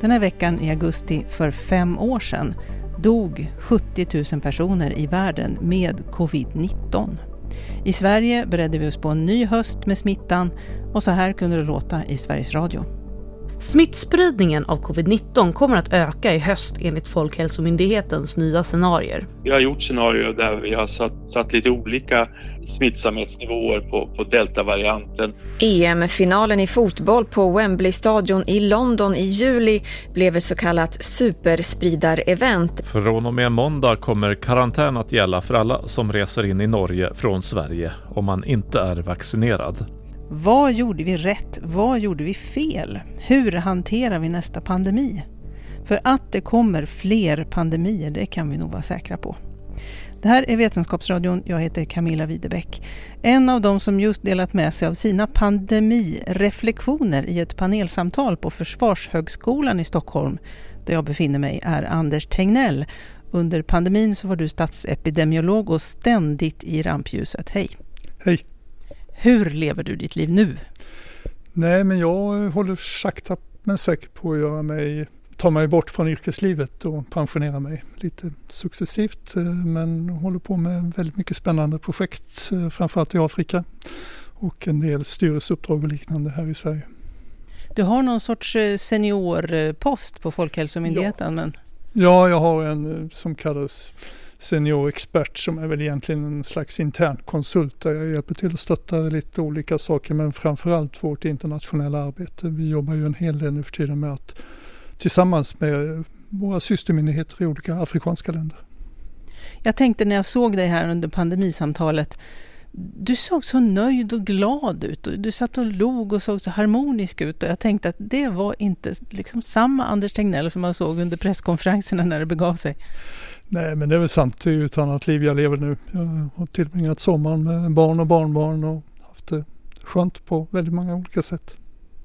Den här veckan i augusti för 5 år sedan dog 70 000 personer i världen med covid-19. I Sverige beredde vi oss på en ny höst med smittan och så här kunde det låta i Sveriges Radio. Smittspridningen av covid-19 kommer att öka i höst enligt Folkhälsomyndighetens nya scenarier. Vi har gjort scenarier där vi har satt lite olika smittsamhetsnivåer på deltavarianten. EM-finalen i fotboll på Wembley-stadion i London i juli blev ett så kallat superspridarevent. Från och med måndag kommer karantän att gälla för alla som reser in i Norge från Sverige om man inte är vaccinerad. Vad gjorde vi rätt? Vad gjorde vi fel? Hur hanterar vi nästa pandemi? För att det kommer fler pandemier, det kan vi nog vara säkra på. Det här är Vetenskapsradion, jag heter Camilla Widebeck. En av dem som just delat med sig av sina pandemireflektioner i ett panelsamtal på Försvarshögskolan i Stockholm, där jag befinner mig, är Anders Tegnell. Under pandemin så var du statsepidemiolog och ständigt i rampljuset. Hej! Hej! Hur lever du ditt liv nu? Nej, men jag håller sakta men säkert på att ta mig bort från yrkeslivet och pensionera mig lite successivt. Men håller på med väldigt mycket spännande projekt, framförallt i Afrika och en del styrelseuppdrag och liknande här i Sverige. Du har någon sorts seniorpost på Folkhälsomyndigheten? Ja. Men... Ja, jag har en som kallas seniorexpert som är väl egentligen en slags intern konsult där jag hjälper till att stötta lite olika saker, men framförallt vårt internationella arbete. Vi jobbar ju en hel del nu för tiden med att tillsammans med våra systermyndigheter i olika afrikanska länder. Jag tänkte när jag såg dig här under pandemisamtalet, du såg så nöjd och glad ut och du satt och log och såg så harmonisk ut och jag tänkte att det var inte liksom samma Anders Tegnell som man såg under presskonferenserna när det begav sig. Nej, men det är väl sant, det är ju ett annat liv jag lever nu. Jag har tillbringat sommaren med barn och barnbarn och haft det skönt på väldigt många olika sätt.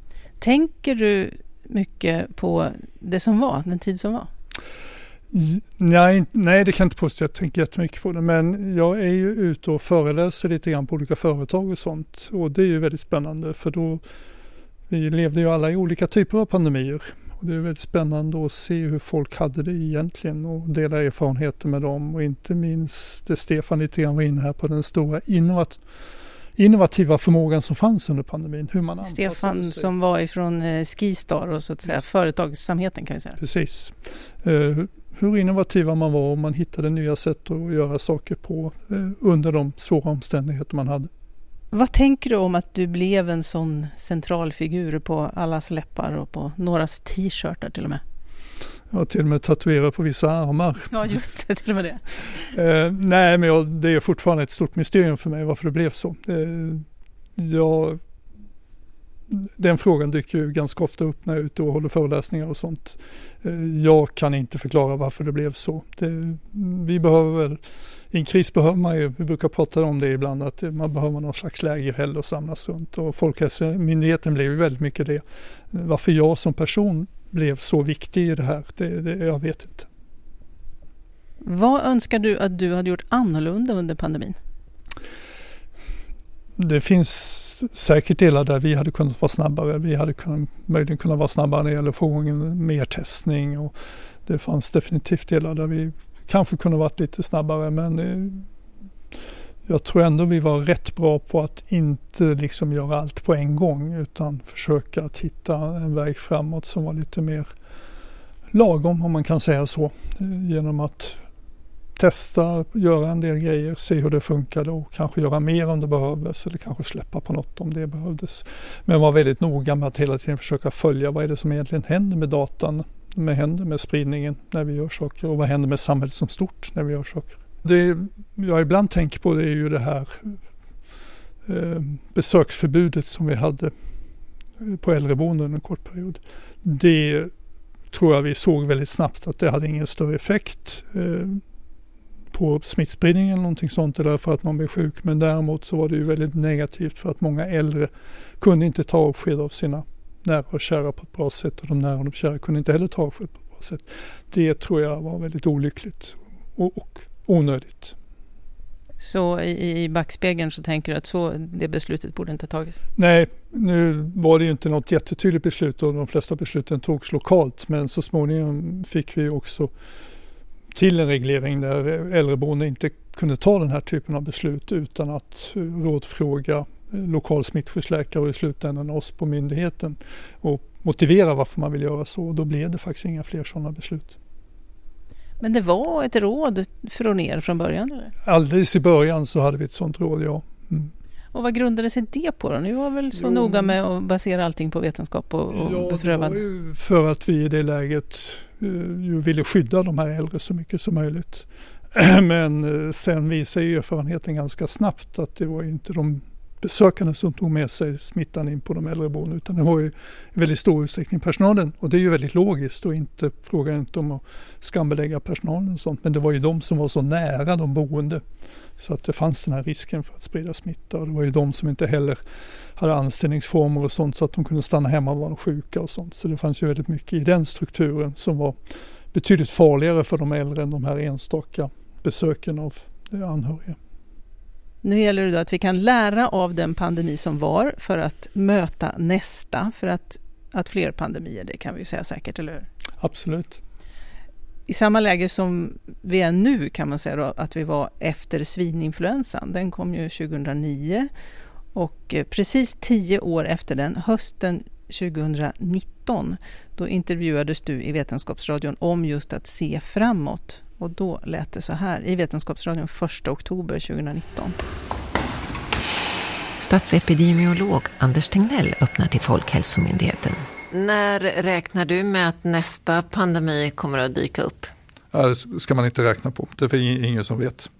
Tänker du mycket på det som var, den tid som var? Nej, det kan jag inte påstå. Jag tänker jättemycket på det. Men jag är ju ute och föreläser lite grann på olika företag och sånt. Och det är ju väldigt spännande för då vi levde ju alla i olika typer av pandemier. Och det är väldigt spännande att se hur folk hade det egentligen och dela erfarenheter med dem. Och inte minst det Stefan lite grann var inne här på den stora innovativa förmågan som fanns under pandemin. Hur man Stefan sig. Som var ifrån Skistar och så att säga företagsamheten kan vi säga. Precis. Hur innovativa man var och man hittade nya sätt att göra saker på under de svåra omständigheter man hade. Vad tänker du om att du blev en sån central figur på allas läppar och på någras t-shirtar till och med? Jag har till och med tatuerat på vissa armar. Ja, just det, till och med det. Nej, men det är fortfarande ett stort mysterium för mig varför det blev så. Den frågan dyker ju ganska ofta upp när jag är ute och håller föreläsningar och sånt. Jag kan inte förklara varför det blev så. Vi behöver väl, i en kris behöver man ju, vi brukar prata om det ibland, att man behöver någon slags lägerhäll och samlas runt. Och Folkhälsomyndigheten blev ju väldigt mycket det. Varför jag som person blev så viktig i det här, jag vet inte. Vad önskar du att du hade gjort annorlunda under pandemin? Det finns säkert delar där vi hade kunnat vara snabbare. Vi hade möjligen kunnat vara snabbare när det gäller få mer testning. Och det fanns definitivt delar där vi kanske kunde varit lite snabbare. Men jag tror ändå vi var rätt bra på att inte liksom göra allt på en gång. Utan försöka att hitta en väg framåt som var lite mer lagom, om man kan säga så. Genom att testa, göra en del grejer, se hur det funkade och kanske göra mer om det behövdes eller kanske släppa på något om det behövdes. Men var väldigt noga med att hela tiden försöka följa vad är det som egentligen händer med datan, vad händer med spridningen när vi gör saker och vad händer med samhället som stort när vi gör saker. Det jag ibland tänker på det är ju det här besöksförbudet som vi hade på äldreboenden under en kort period. Det tror jag vi såg väldigt snabbt att det hade ingen större effekt på smittspridningen eller någonting sånt eller för att man blev sjuk. Men däremot så var det ju väldigt negativt för att många äldre kunde inte ta avsked av sina nära och kära på ett bra sätt och de nära och de kära kunde inte heller ta avsked på ett bra sätt. Det tror jag var väldigt olyckligt och onödigt. Så i backspegeln så tänker du att det beslutet borde inte tagits? Nej, nu var det ju inte något jättetydligt beslut och de flesta besluten togs lokalt. Men så småningom fick vi också till en reglering där äldreboende inte kunde ta den här typen av beslut utan att rådfråga lokal smittskyddsläkare och i slutändan oss på myndigheten och motivera varför man vill göra så. Då blev det faktiskt inga fler sådana beslut. Men det var ett råd från er från början, eller? Alldeles i början så hade vi ett sådant råd, ja. Mm. Och vad grundade sig det på då? Ni var väl så noga med att basera allting på vetenskap och beprövad? Ja, det var ju för att vi i det läget ville skydda de här äldre så mycket som möjligt. Men sen visade ju erfarenheten ganska snabbt att det var inte de besökande som tog med sig smittan in på de äldreboende, utan det var ju i väldigt stor utsträckning personalen. Och det är ju väldigt logiskt och frågar inte om att skambelägga personalen och sånt, men det var ju de som var så nära de boende så att det fanns den här risken för att sprida smitta. Och det var ju de som inte heller hade anställningsformer och sånt så att de kunde stanna hemma och vara sjuka och sånt. Så det fanns ju väldigt mycket i den strukturen som var betydligt farligare för de äldre än de här enstaka besöken av anhöriga. Nu gäller det då att vi kan lära av den pandemi som var för att möta nästa, för att fler pandemier, det kan vi ju säga säkert, eller hur? Absolut. I samma läge som vi är nu kan man säga då, att vi var efter svininfluensan. Den kom ju 2009 och precis 10 år efter den, hösten 2019, då intervjuades du i Vetenskapsradion om just att se framåt. Och då lät det så här i Vetenskapsradion 1 oktober 2019. Statsepidemiolog Anders Tegnell öppnar till Folkhälsomyndigheten. När räknar du med att nästa pandemi kommer att dyka upp? Ja, det ska man inte räkna på. Det är ingen som vet.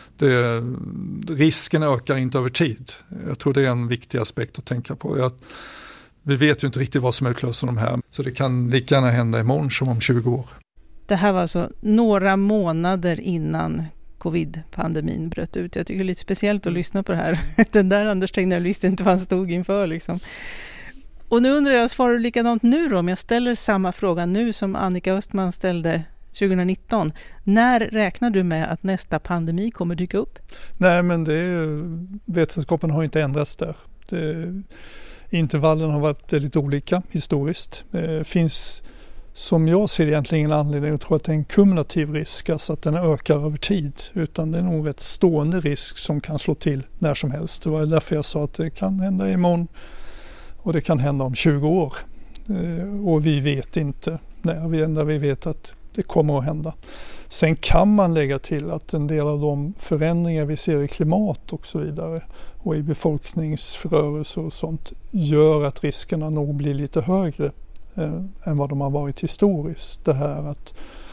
Risken ökar inte över tid. Jag tror det är en viktig aspekt att tänka på. Vi vet ju inte riktigt vad som utlöser de här. Så det kan lika gärna hända imorgon som om 20 år. Det här var alltså några månader innan covid-pandemin bröt ut. Jag tycker det är lite speciellt att lyssna på det här. Den där Anders Tegnell visste inte vad han stod inför liksom. Och nu undrar jag, svarar du likadant nu då? Om jag ställer samma fråga nu som Annika Östman ställde 2019. När räknar du med att nästa pandemi kommer dyka upp? Nej, men vetenskapen har inte ändrats där. Intervallen har varit väldigt olika historiskt. Det finns, som jag ser egentligen, ingen anledning att tro att det är en kumulativ risk, alltså att den ökar över tid, utan det är nog ett stående risk som kan slå till när som helst. Det var därför jag sa att det kan hända imorgon och det kan hända om 20 år. Och vi vet inte när. Vi vet att det kommer att hända. Sen kan man lägga till att en del av de förändringar vi ser i klimat och så vidare och i befolkningsrörelser och sånt gör att riskerna nog blir lite högre än vad de har varit historiskt. Det här att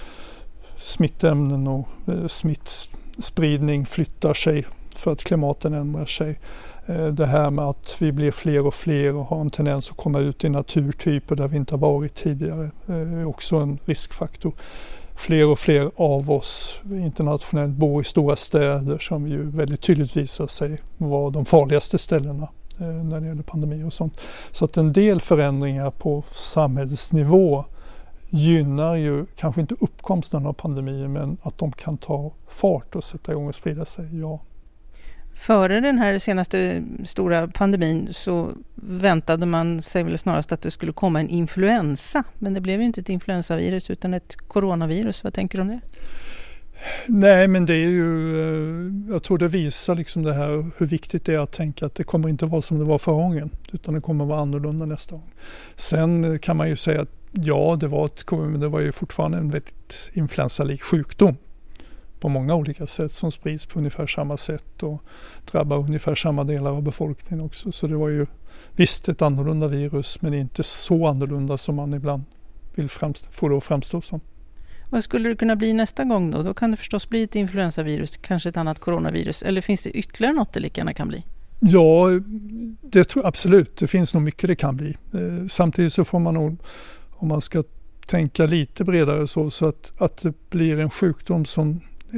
smittämnen och smittspridning flyttar sig för att klimaten ändrar sig. Det här med att vi blir fler och fler och har en tendens att komma ut i naturtyper där vi inte har varit tidigare är också en riskfaktor. Fler och fler av oss internationellt bor i stora städer som ju väldigt tydligt visar sig vara de farligaste ställena när det gäller pandemi och sånt. Så att en del förändringar på samhällsnivå gynnar ju kanske inte uppkomsten av pandemier, men att de kan ta fart och sätta igång och sprida sig, ja. Före den här senaste stora pandemin så väntade man sig väl snarast att det skulle komma en influensa. Men det blev ju inte ett influensavirus utan ett coronavirus. Vad tänker du om det? Nej, men det är ju, jag tror det visar liksom det här hur viktigt det är att tänka att det kommer inte vara som det var förra gången, utan det kommer vara annorlunda nästa gång. Sen kan man ju säga att ja, det var ju fortfarande en väldigt influensalik sjukdom på många olika sätt som sprids på ungefär samma sätt och drabbar ungefär samma delar av befolkningen också. Så det var ju visst ett annorlunda virus, men inte så annorlunda som man ibland vill få det att framstå som. Vad skulle det kunna bli nästa gång då? Då kan det förstås bli ett influensavirus, kanske ett annat coronavirus. Eller finns det ytterligare något det lika gärna kan bli? Ja, det tror jag absolut. Det finns nog mycket det kan bli. Samtidigt så får man nog, om man ska tänka lite bredare så att det blir en sjukdom som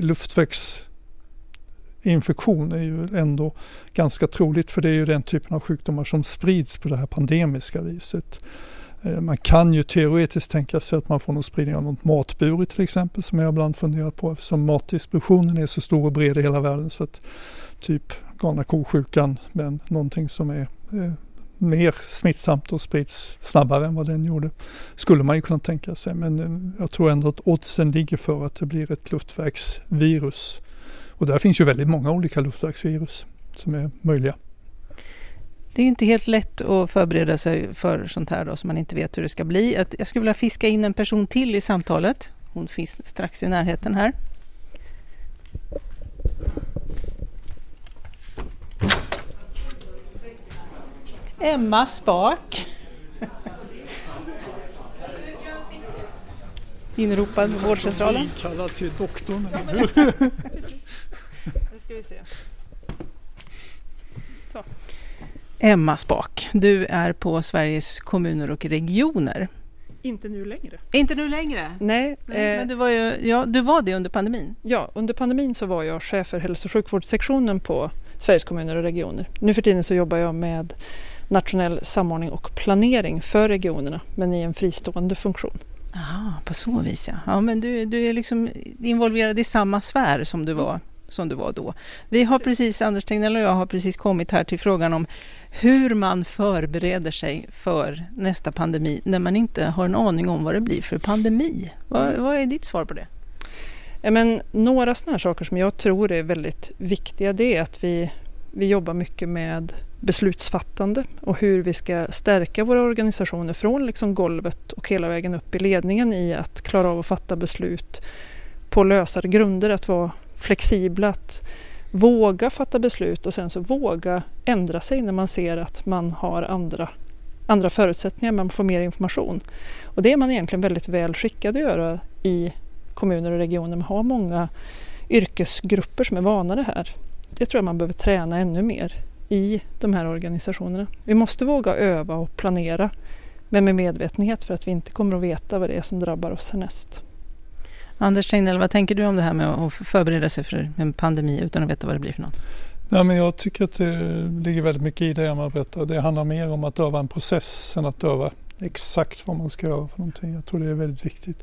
luftvägsinfektion är ju ändå ganska troligt, för det är ju den typen av sjukdomar som sprids på det här pandemiska viset. Man kan ju teoretiskt tänka sig att man får någon spridning av något matbur till exempel, som jag ibland funderat på, eftersom matdistributionen är så stor och bred i hela världen, så att typ galna ko-sjukan, men någonting som är mer smittsamt och sprids snabbare än vad den gjorde, skulle man ju kunna tänka sig. Men jag tror ändå att oddsen ligger för att det blir ett luftvägsvirus. Och där finns ju väldigt många olika luftvägsvirus som är möjliga. Det är ju inte helt lätt att förbereda sig för sånt här då, som man inte vet hur det ska bli. Jag skulle vilja fiska in en person till i samtalet. Hon finns strax i närheten här. Emma Spak. Inropad på vårdcentralen. Kallad till doktorn. Nu ska vi se. Så. Emma Spak, du är på Sveriges kommuner och regioner. Inte nu längre. Inte nu längre? Nej. Men du var det under pandemin? Ja, under pandemin så var jag chef för hälso- och sjukvårdssektionen på Sveriges kommuner och regioner. Nu för tiden så jobbar jag med nationell samordning och planering för regionerna, men i en fristående funktion. Aha, på så vis ja. Ja, men du är liksom involverad i samma sfär som du var då. Vi har precis, Anders Tegnell och jag har precis kommit här till frågan om hur man förbereder sig för nästa pandemi när man inte har en aning om vad det blir för pandemi. Vad är ditt svar på det? Men några sådana här saker som jag tror är väldigt viktiga, det är att vi jobbar mycket med beslutsfattande och hur vi ska stärka våra organisationer från liksom golvet och hela vägen upp i ledningen i att klara av att fatta beslut på lösare grunder, att vara flexibla, att våga fatta beslut och sen så våga ändra sig när man ser att man har andra förutsättningar, man får mer information. Och det är man egentligen väldigt väl skickad att göra i kommuner och regioner. Man har många yrkesgrupper som är vana det här. Det tror jag man behöver träna ännu mer i de här organisationerna. Vi måste våga öva och planera, men med medvetenhet, för att vi inte kommer att veta vad det är som drabbar oss härnäst. Anders Tegnell, vad tänker du om det här med att förbereda sig för en pandemi utan att veta vad det blir för något? Ja, men jag tycker att det ligger väldigt mycket i det man berättar. Det handlar mer om att öva en process än att öva exakt vad man ska göra för någonting. Jag tror det är väldigt viktigt.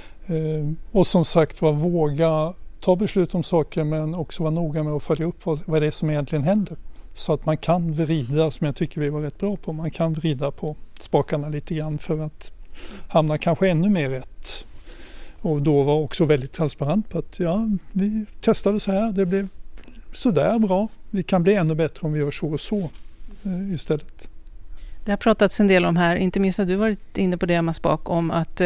Och som sagt, våga ta beslut om saker, men också vara noga med att följa upp vad det är som egentligen händer. Så att man kan vrida, som jag tycker vi var rätt bra på, man kan vrida på spakarna lite grann för att hamna kanske ännu mer rätt. Och då var också väldigt transparent på att vi testade så här, det blev så där bra. Vi kan bli ännu bättre om vi gör så och så istället. Det har pratats en del om här, inte minst har du varit inne på det, Emma Spak, om att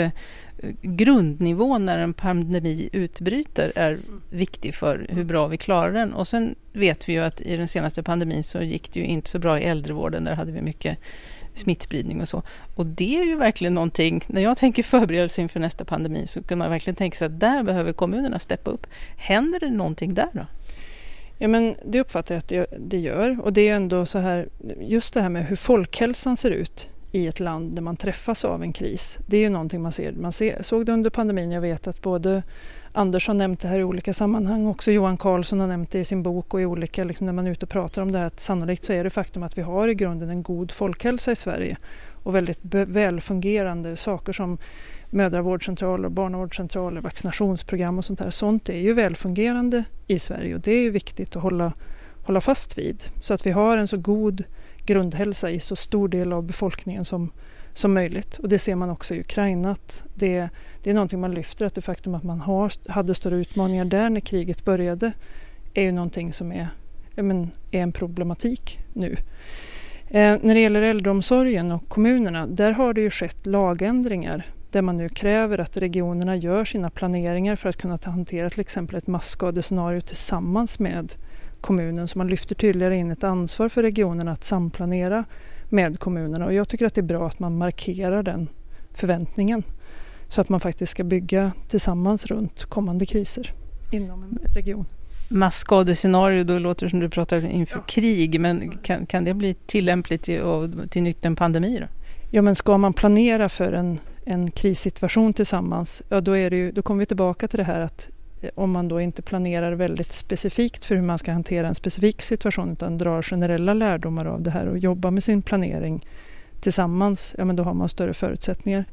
grundnivån när en pandemi utbryter är viktig för hur bra vi klarar den. Och sen vet vi ju att i den senaste pandemin så gick det ju inte så bra i äldrevården, där hade vi mycket smittspridning och så. Och det är ju verkligen någonting, när jag tänker förberedelse inför nästa pandemi så kan man verkligen tänka sig att där behöver kommunerna steppa upp. Händer det någonting där då? Ja, men det uppfattar jag att det gör. Och det är ändå så här, just det här med hur folkhälsan ser ut i ett land där man träffas av en kris. Det är ju någonting man ser. Såg det under pandemin. Jag vet att både Anders har nämnt det här i olika sammanhang. Också Johan Carlsson har nämnt det i sin bok och i olika, liksom när man är ute och pratar om det här, att sannolikt så är det faktum att vi har i grunden en god folkhälsa i Sverige och väldigt välfungerande saker som mödravårdscentraler, barnavårdscentraler, vaccinationsprogram och sånt här. Sånt är ju välfungerande i Sverige och det är ju viktigt att hålla fast vid, så att vi har en så god grundhälsa i så stor del av befolkningen som möjligt. Och det ser man också i Ukraina, att det är någonting man lyfter, att det faktum att man hade större utmaningar där när kriget började är ju någonting som är en problematik nu. När det gäller äldreomsorgen och kommunerna, där har det ju skett lagändringar där man nu kräver att regionerna gör sina planeringar för att kunna hantera till exempel ett massskadescenario tillsammans med kommunen. Så man lyfter tydligare in ett ansvar för regionerna att samplanera med kommunerna. Och jag tycker att det är bra att man markerar den förväntningen så att man faktiskt ska bygga tillsammans runt kommande kriser inom en region. Massskadescenario, då låter det som du pratar inför krig, men kan det bli tillämpligt till nytt en pandemi då? Ja, men ska man planera för en krissituation tillsammans, ja, då kommer vi tillbaka till det här att om man då inte planerar väldigt specifikt för hur man ska hantera en specifik situation utan drar generella lärdomar av det här och jobbar med sin planering tillsammans, ja men då har man större förutsättningar.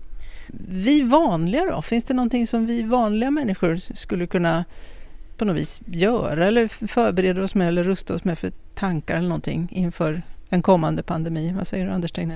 Vi vanliga då? Finns det någonting som vi vanliga människor skulle kunna på något vis göra eller förbereda oss med eller rusta oss med för tankar eller någonting inför en kommande pandemi? Vad säger du, Anders Tegnell?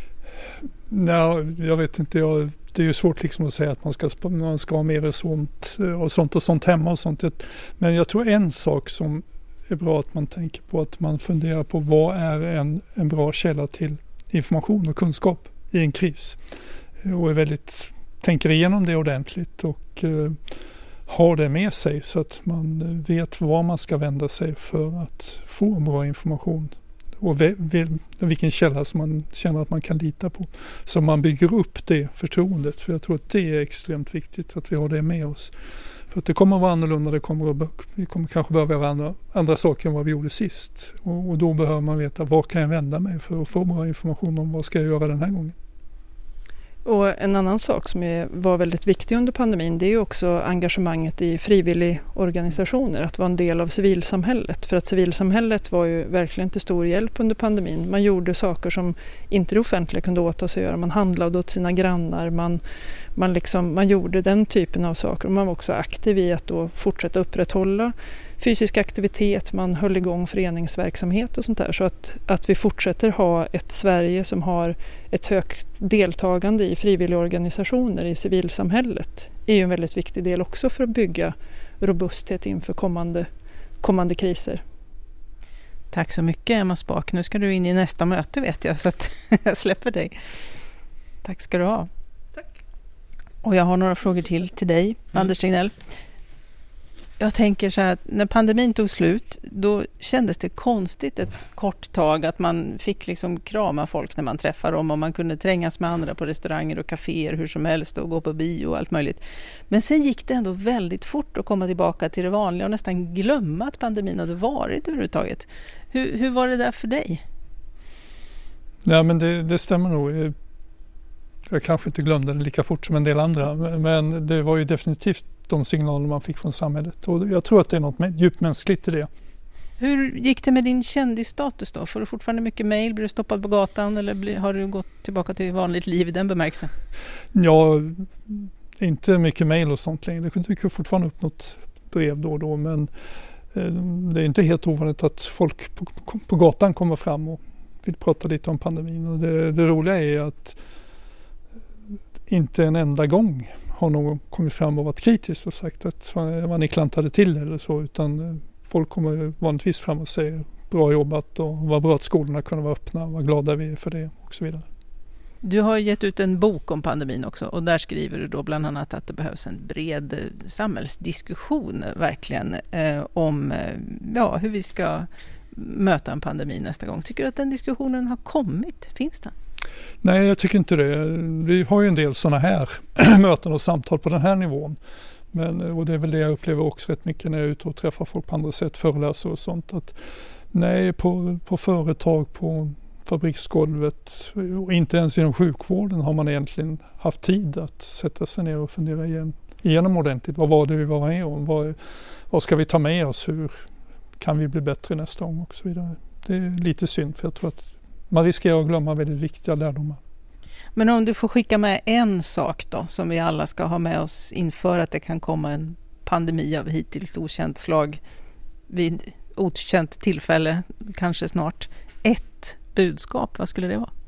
Nej, jag vet inte. Det är ju svårt liksom att säga att man ska ha mer sånt hemma och sånt. Men jag tror en sak som är bra att man tänker på, att man funderar på vad är en bra källa till information och kunskap i en kris. Och tänker igenom det ordentligt och har det med sig så att man vet var man ska vända sig för att få bra information. Och vilken källa som man känner att man kan lita på. Så man bygger upp det förtroendet. För jag tror att det är extremt viktigt att vi har det med oss. För att det kommer att vara annorlunda. Vi kommer kanske behöva göra andra saker än vad vi gjorde sist. Och då behöver man veta var kan jag vända mig för att få bra information om vad ska jag göra den här gången. Och en annan sak som var väldigt viktig under pandemin, det är ju också engagemanget i frivilligorganisationer, att vara en del av civilsamhället. För att civilsamhället var ju verkligen till stor hjälp under pandemin. Man gjorde saker som inte det offentliga kunde åta sig att göra. Man handlade åt sina grannar, man gjorde den typen av saker. Och man var också aktiv i att då fortsätta upprätthålla fysisk aktivitet, man höll igång föreningsverksamhet och sånt där. Så att vi fortsätter ha ett Sverige som har ett högt deltagande i frivilligorganisationer i civilsamhället är ju en väldigt viktig del också för att bygga robusthet inför kommande kriser. Tack så mycket, Emma Spak. Nu ska du in i nästa möte, vet jag, så att jag släpper dig. Tack ska du ha. Tack. Och jag har några frågor till dig, Anders Tegnell. Jag tänker så här att när pandemin tog slut, då kändes det konstigt ett kort tag att man fick liksom krama folk när man träffar dem och man kunde trängas med andra på restauranger och kaféer hur som helst och gå på bio och allt möjligt. Men sen gick det ändå väldigt fort att komma tillbaka till det vanliga och nästan glömma att pandemin hade varit överhuvudtaget. Hur var det där för dig? Ja, men det stämmer nog. Jag kanske inte glömde det lika fort som en del andra, men det var ju definitivt de signaler man fick från samhället. Och jag tror att det är något djupt mänskligt i det. Hur gick det med din kändisstatus då? Får du fortfarande mycket mejl? Blir du stoppad på gatan eller har du gått tillbaka till vanligt liv i den bemärkelsen? Ja, inte mycket mejl och sånt längre. Det dyker fortfarande upp något brev då och då, men det är inte helt ovanligt att folk på gatan kommer fram och vill prata lite om pandemin. Och det roliga är att inte en enda gång har någon kommit fram och varit kritisk och sagt att vad ni klantade till eller så, utan folk kommer vanligtvis fram och säger bra jobbat och vad bra att skolorna kunde vara öppna, vad glada vi är för det och så vidare. Du har gett ut en bok om pandemin också och där skriver du då bland annat att det behövs en bred samhällsdiskussion verkligen om hur vi ska möta en pandemi nästa gång. Tycker du att den diskussionen har kommit? Finns den? Nej, jag tycker inte det. Vi har ju en del sådana här möten och samtal på den här nivån. Och det är väl det jag upplever också rätt mycket när jag är ute och träffar folk på andra sätt, föreläser och sånt. Att nej, på företag, på fabriksgolvet och inte ens inom sjukvården har man egentligen haft tid att sätta sig ner och fundera igenom ordentligt. Vad var det vi var med om? Vad ska vi ta med oss? Hur kan vi bli bättre nästa gång och så vidare? Det är lite synd, för jag tror att man riskerar att glömma väldigt viktiga lärdomar. Men om du får skicka med en sak då som vi alla ska ha med oss inför att det kan komma en pandemi av hittills okänt slag vid okänt tillfälle, kanske snart. Ett budskap, vad skulle det vara?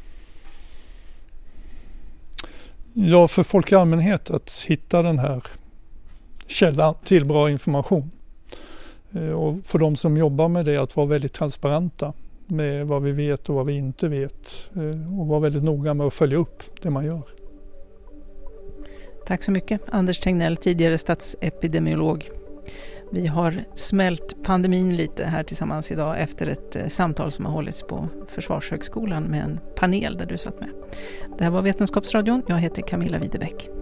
Ja, för folk i allmänhet att hitta den här källan till bra information. Och för de som jobbar med det att vara väldigt transparenta med vad vi vet och vad vi inte vet och vara väldigt noga med att följa upp det man gör. Tack så mycket, Anders Tegnell, tidigare statsepidemiolog. Vi har smält pandemin lite här tillsammans idag efter ett samtal som har hållits på Försvarshögskolan med en panel där du satt med. Det här var Vetenskapsradion. Jag heter Camilla Widebeck.